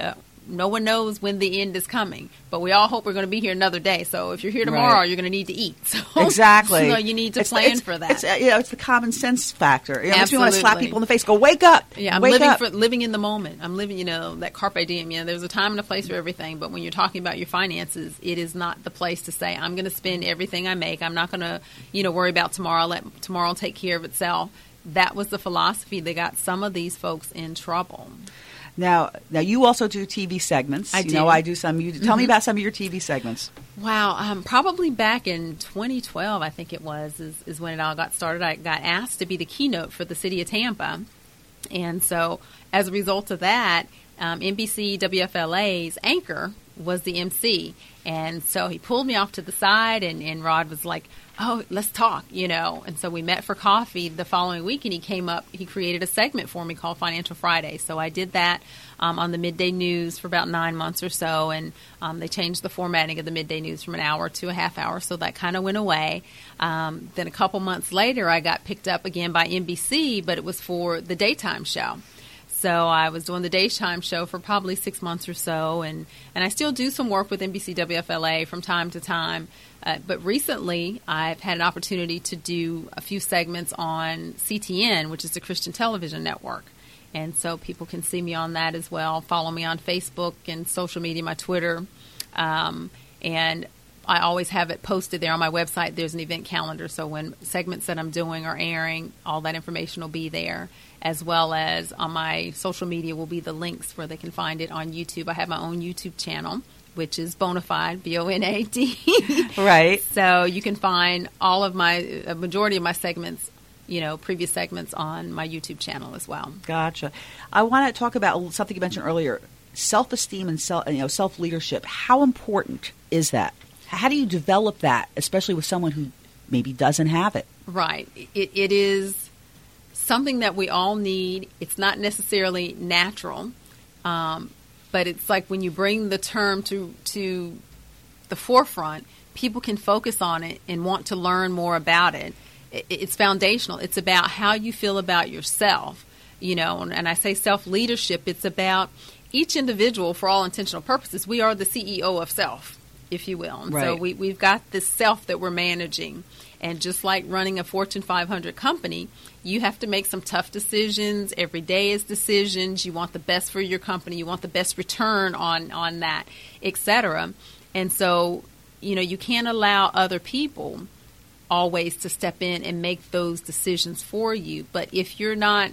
no one knows when the end is coming, but we all hope we're going to be here another day. So if you're here tomorrow, Right. you're going to need to eat. So, Exactly. so you need to It's- plan it's- for that. It's, uh, you know, it's the common sense factor. You know, it makes me want to slap Absolutely. people in the face. Go, wake up. Yeah, I'm wake living up. for living in the moment. I'm living, you know, that carpe diem. You know, there's a time and a place for everything. But when you're talking about your finances, it is not the place to say, I'm going to spend everything I make. I'm not going to, you know, worry about tomorrow. Let tomorrow take care of itself. That was the philosophy that got some of these folks in trouble. Now, now you also do T V segments. I you do. know, I do some. You tell me about some of your T V segments. Wow, um, probably back in twenty twelve, I think it was, is, is when it all got started. I got asked to be the keynote for the city of Tampa. And so as a result of that, um, N B C W F L A's anchor was the M C. And so he pulled me off to the side, and, and Rod was like, oh, let's talk, you know. And so we met for coffee the following week, and he came up, he created a segment for me called Financial Friday. So I did that um, on the midday news for about nine months or so, and um, they changed the formatting of the midday news from an hour to a half hour, so that kind of went away. Um, then a couple months later, I got picked up again by N B C, but it was for the daytime show. So I was doing the daytime show for probably six months or so, and, and I still do some work with N B C W F L A from time to time. Uh, but recently, I've had an opportunity to do a few segments on C T N, which is the Christian Television Network. And so people can see me on that as well. Follow me on Facebook and social media, my Twitter. Um, and I always have it posted there on my website. There's an event calendar, so when segments that I'm doing are airing, all that information will be there, as well as on my social media will be the links where they can find it on YouTube. I have my own YouTube channel, which is Bonafide, B O N A D. Right. So you can find all of my, a majority of my segments, you know, previous segments on my YouTube channel as well. Gotcha. I want to talk about something you mentioned earlier, self-esteem and self, you know, self-leadership. How important is that? How do you develop that, especially with someone who maybe doesn't have it? Right. It, it is something that we all need. It's not necessarily natural, um, but it's like when you bring the term to to the forefront, people can focus on it and want to learn more about it. it it's foundational. It's about how you feel about yourself, you know, and, and I say self-leadership. It's about each individual, for all intentional purposes. We are the C E O of self, if you will. And Right. so we, we've got this self that we're managing. And just like running a Fortune five hundred company, you have to make some tough decisions. Every day is decisions. You want the best for your company. You want the best return on, on that, et cetera. And so, you know, you can't allow other people always to step in and make those decisions for you. But if you're not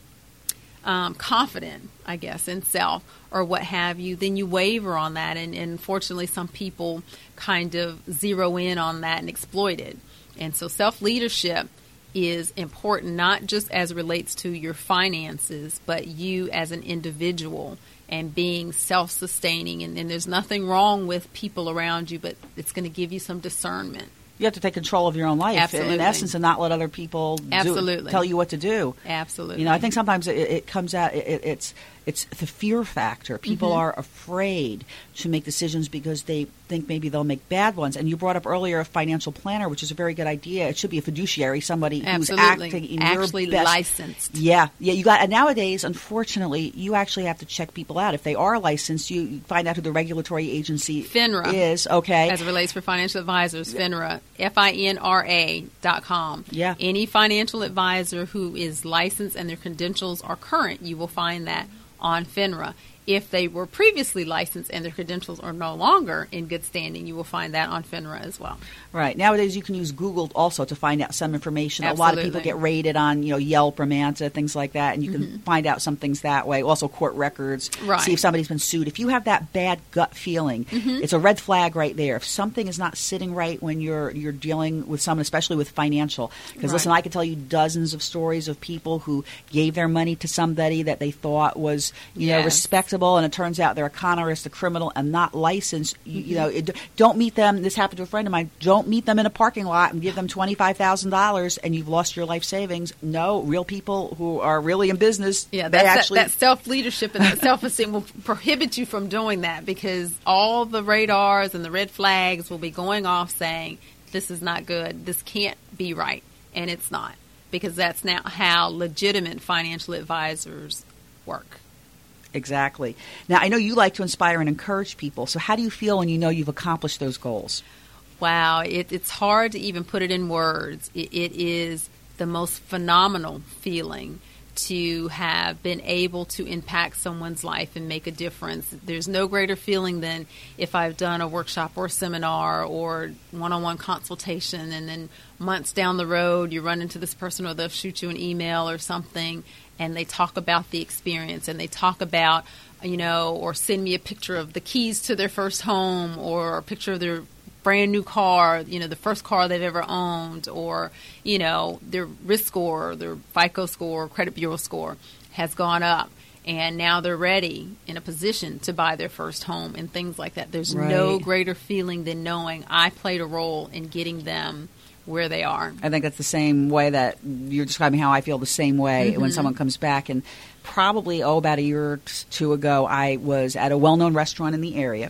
um, confident, I guess, in self or what have you, then you waver on that. And, and unfortunately, some people kind of zero in on that and exploit it. And so self-leadership is important, not just as it relates to your finances, but you as an individual and being self-sustaining. And, and there's nothing wrong with people around you, but it's going to give you some discernment. You have to take control of your own life, Absolutely. in essence, and not let other people do, Absolutely. tell you what to do. Absolutely. You know, I think sometimes it, it comes out, it, it's it's the fear factor. People Mm-hmm. are afraid to make decisions because they think maybe they'll make bad ones. And you brought up earlier a financial planner, which is a very good idea. It should be a fiduciary, somebody Absolutely. who's acting in Actually your best. licensed. Yeah, yeah. You got. And nowadays, unfortunately, you actually have to check people out. If they are licensed, you you find out who the regulatory agency FINRA. is. Okay. As it relates for financial advisors, FINRA, F I N R A dot com. Yeah. Any financial advisor who is licensed and their credentials are current, you will find that on FINRA. If they were previously licensed and their credentials are no longer in good standing, you will find that on FINRA as well. Right. Nowadays, you can use Google also to find out some information. A lot of people Absolutely. get rated on, you know, Yelp or Manta, things like that, and you can find out some things that way. Also, court records. Right. See if somebody's been sued. If you have that bad gut feeling, it's a red flag right there. If something is not sitting right when you're you're dealing with someone, especially with financial, because Right. listen, I could tell you dozens of stories of people who gave their money to somebody that they thought was, you know, Yes. respectable, and it turns out they're a con artist, a criminal, and not licensed. You, you know, it, don't meet them. This happened to a friend of mine. Don't meet them in a parking lot and give them twenty-five thousand dollars, and you've lost your life savings. No, real people who are really in business. Yeah, they that's, actually. that, that self-leadership and that self-esteem will prohibit you from doing that, because all the radars and the red flags will be going off saying, this is not good, this can't be right, and it's not, because that's now how legitimate financial advisors work. Exactly. Now, I know you like to inspire and encourage people. So how do you feel when you know you've accomplished those goals? Wow, it, it's hard to even put it in words. It, it is the most phenomenal feeling to have been able to impact someone's life and make a difference. There's no greater feeling than if I've done a workshop or a seminar or one-on-one consultation, and then months down the road you run into this person, or they'll shoot you an email or something, and they talk about the experience, and they talk about, you know, or send me a picture of the keys to their first home, or a picture of their brand new car, you know, the first car they've ever owned, or, you know, their risk score, their FICO score, credit bureau score has gone up, and now they're ready in a position to buy their first home and things like that. There's Right. no greater feeling than knowing I played a role in getting them where they are. I think that's the same way that you're describing how I feel the same way Mm-hmm. when someone comes back. And probably, oh, about a year or two ago, I was at a well-known restaurant in the area.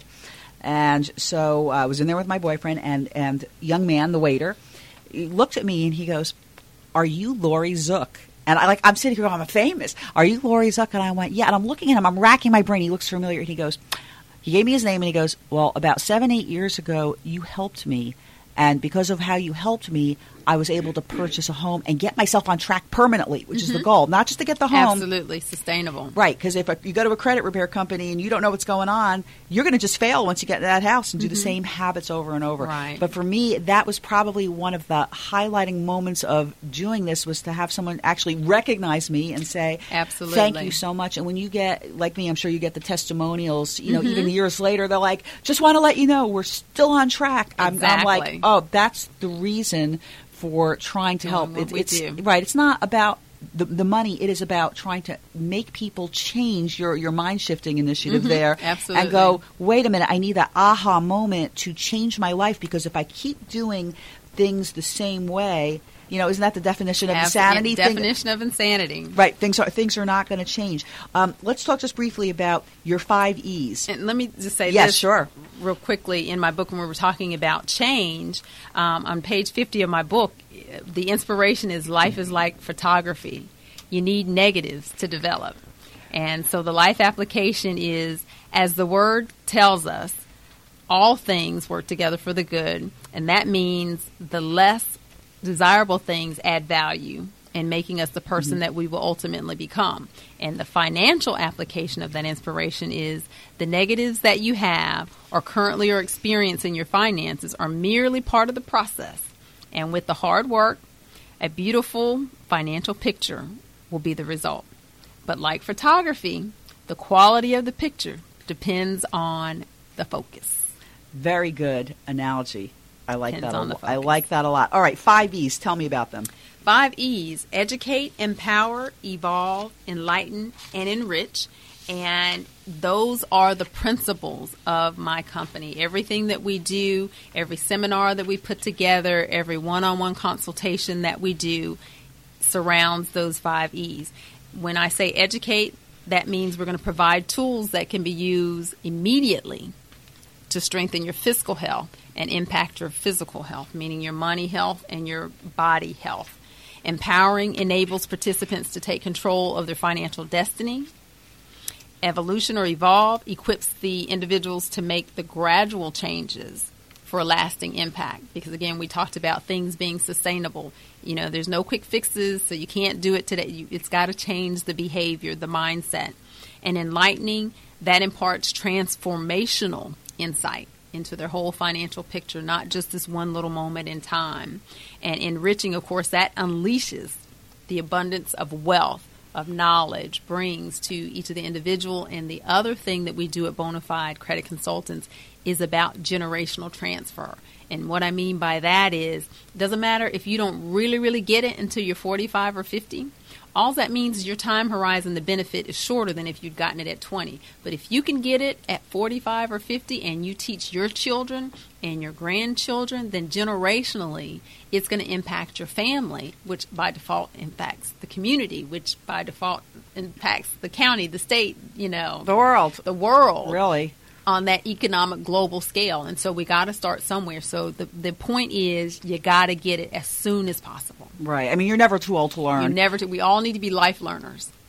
And so I was in there with my boyfriend, and, and young man, the waiter, he looked at me and he goes, "Are you Lori Zook?" And I like I'm sitting here going, "I'm famous. Are you Lori Zook?" And I went, "Yeah." And I'm looking at him. I'm racking my brain. He looks familiar. And he goes, he gave me his name, and he goes, "Well, about seven, eight years ago, you helped me. And because of how you helped me, I was able to purchase a home and get myself on track permanently," which is the goal. Not just to get the home. Absolutely sustainable. Right, because if you go to a credit repair company and you don't know what's going on, you're going to just fail once you get to that house and do the same habits over and over. Right. But for me, that was probably one of the highlighting moments of doing this, was to have someone actually recognize me and say, Absolutely. "Thank you so much." And when you get, like me, I'm sure you get the testimonials, you know, even years later, they're like, "Just want to let you know we're still on track." I'm, I'm like, Exactly. oh, that's the reason for trying to help. Doing what we it's do. right. It's not about the, the money. It is about trying to make people change. Your your mind shifting initiative there, Absolutely. and go, wait a minute, I need that aha moment to change my life, because if I keep doing things the same way, you know, isn't that the definition of Abs- insanity? yeah, Thing- definition of insanity. Right, things are things are not going to change. Um, let's talk just briefly about your five E's. And let me just say Yes, this sure. real quickly. In my book, when we were talking about change, um, on page fifty of my book, the inspiration is life is like photography. You need negatives to develop. And so the life application is, as the word tells us, all things work together for the good. And that means the less desirable things add value in making us the person that we will ultimately become. And the financial application of that inspiration is the negatives that you have or currently are experiencing your finances are merely part of the process. And with the hard work, a beautiful financial picture will be the result. But like photography, the quality of the picture depends on the focus. Very good analogy. I like Depends that. A on the lo- I focus. like that a lot. All right, five E's. Tell me about them. Five E's: educate, empower, evolve, enlighten, and enrich. And those are the principles of my company. Everything that we do, every seminar that we put together, every one-on-one consultation that we do surrounds those five E's. When I say educate, that means we're going to provide tools that can be used immediately to strengthen your fiscal health and impact your physical health, meaning your money health and your body health. Empowering enables participants to take control of their financial destiny. Evolution or evolve equips the individuals to make the gradual changes for a lasting impact. Because again, we talked about things being sustainable. You know, there's no quick fixes, so you can't do it today. You, it's got to change the behavior, the mindset. And enlightening, that imparts transformational insight into their whole financial picture, not just this one little moment in time. And enriching, of course, that unleashes the abundance of wealth, of knowledge, brings to each of the individual. And the other thing that we do at Bonafide Credit Consultants is about generational transfer. And what I mean by that is, it doesn't matter if you don't really, really get it until you're forty-five or fifty. All that means is your time horizon, the benefit, is shorter than if you'd gotten it at twenty. But if you can get it at forty-five or fifty and you teach your children and your grandchildren, then generationally it's going to impact your family, which by default impacts the community, which by default impacts the county, the state, you know. The world. The world. Really? On that economic global scale. And so we got to start somewhere. So the, the point is, you got to get it as soon as possible. Right. I mean, you're never too old to learn. You never. To, we all need to be life learners.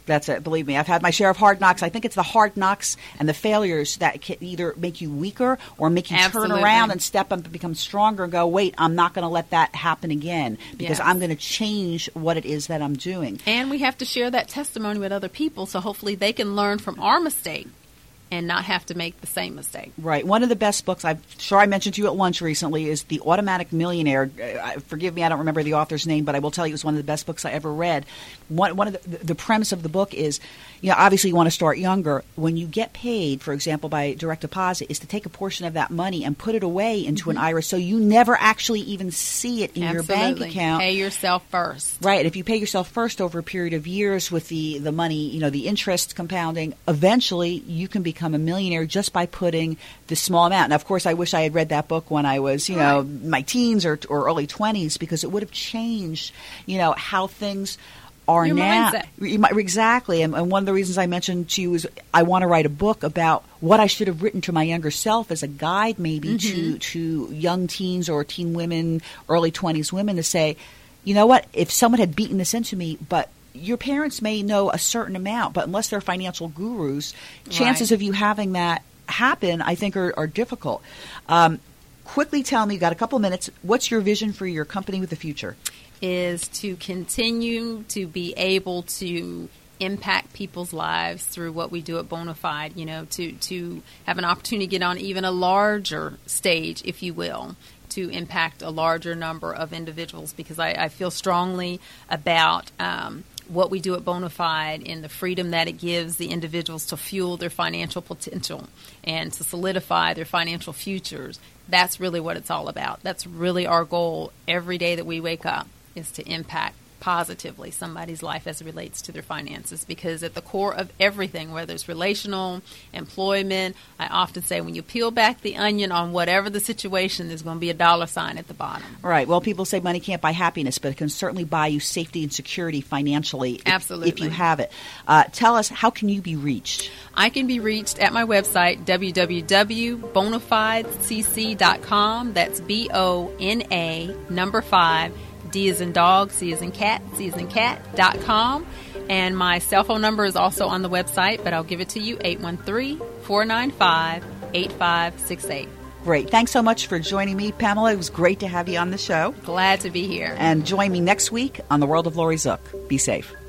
That's it. Believe me, I've had my share of hard knocks. I think it's the hard knocks and the failures that can either make you weaker or make you Absolutely. turn around and step up and become stronger and go, wait, I'm not going to let that happen again because Yes. I'm going to change what it is that I'm doing. And we have to share that testimony with other people, so hopefully they can learn from our mistake and not have to make the same mistake. Right. One of the best books, I'm sure I mentioned to you at lunch recently, is The Automatic Millionaire. Uh, forgive me, I don't remember the author's name, but I will tell you it was one of the best books I ever read. One, one of the, the premise of the book is, you know, obviously you want to start younger. When you get paid, for example, by direct deposit, is to take a portion of that money and put it away into mm-hmm. an I R A so you never actually even see it in Absolutely. your bank account. Pay yourself first. Right. And if you pay yourself first over a period of years with the, the money, you know, the interest compounding, eventually you can become a millionaire just by putting this small amount. Now, of course, I wish I had read that book when I was, you know, right. my teens or, or early twenties because it would have changed, you know, how things are Your now. mindset. Exactly. And, and one of the reasons I mentioned to you is I want to write a book about what I should have written to my younger self as a guide maybe mm-hmm. to, to young teens or teen women, early twenties women to say, you know what, if someone had beaten this into me, but your parents may know a certain amount, but unless they're financial gurus, chances Right. of you having that happen, I think, are, are difficult. Um, quickly tell me, you've got a couple minutes, what's your vision for your company with the future? Is to continue to be able to impact people's lives through what we do at Bonafide, you know, to, to have an opportunity to get on even a larger stage, if you will, to impact a larger number of individuals because I, I feel strongly about um, what we do at Bonafide and the freedom that it gives the individuals to fuel their financial potential and to solidify their financial futures. That's really what it's all about. That's really our goal every day that we wake up is to impact positively somebody's life as it relates to their finances because at the core of everything, whether it's relational, employment, I often say when you peel back the onion on whatever the situation, there's going to be a dollar sign at the bottom. Right. Well, people say money can't buy happiness, but it can certainly buy you safety and security financially if, Absolutely. if you have it. Uh, tell us, how can you be reached? I can be reached at my website, w w w dot bonafide c c dot com. That's B O N A number five, D as in dog, C as in cat, C as in cat, dot com. And my cell phone number is also on the website, but I'll give it to you, eight one three, four nine five, eight five six eight. Great. Thanks so much for joining me, Pamela. It was great to have you on the show. Glad to be here. And join me next week on The World of Lori Zook. Be safe.